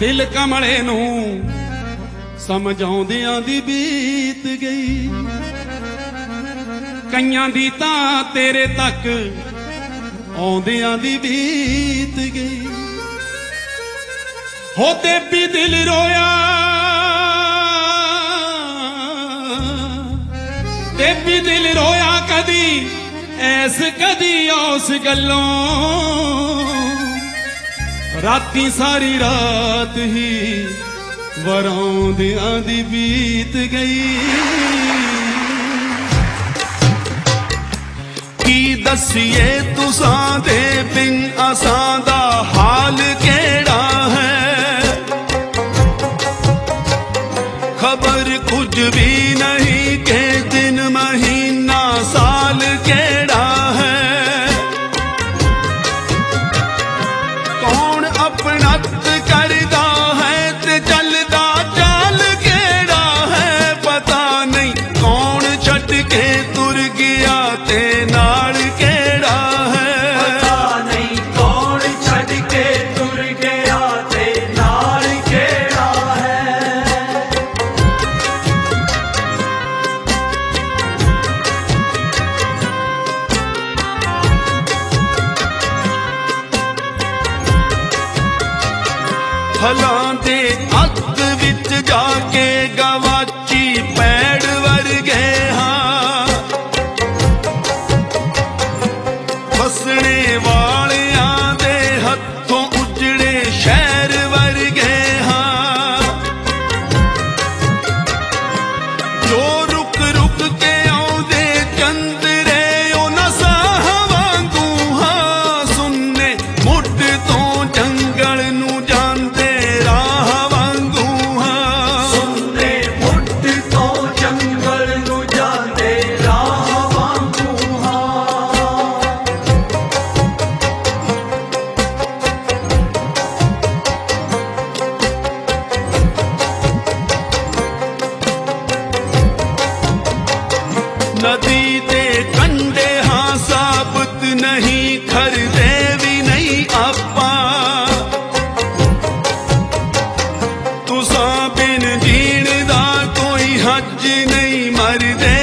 दिल कमले नूं समझाउंदियां दी बीत गई, कईयां दी तां तेरे तक आउंदियां दी बीत गई। होते भी दिल रोया ते भी दिल रोया, कदी ऐस कदी उस गल्लों, राती सारी रात ही वराउंदियां दी बीत गई। की दसिए तुसां दे बिन असां दा हाल केड़ा है, खबर कुछ भी नहीं के दिन महीना साल केड़ा है। कौन अपनत करदा है ते चलदा चाल केड़ा है, पता नहीं कौन छट के तुर गया ते नाल केड़ा है, पता नहीं कौन छट के तुर गया ते नाल केड़ा है। फलां दे अग विच जाके गवाची पैड़ वर्गे हाँ, फसने वालियां दे हथों उजड़े शहर वर्गे हाँ। जो रुक रुक के आउंदे चंदरे ओ नसाह वांगू हाँ, सुनने मुठ तो जंगल नू जांदे राह वांगू हाँ। सुनने मुठ तो जंगल नू जांदे राह वांगू हाँ। नदी दे कंडे हाँ साबत नहीं, खरदे भी नहीं आपा, तुसां बिन जीण दा कोई हज नहीं, मरदे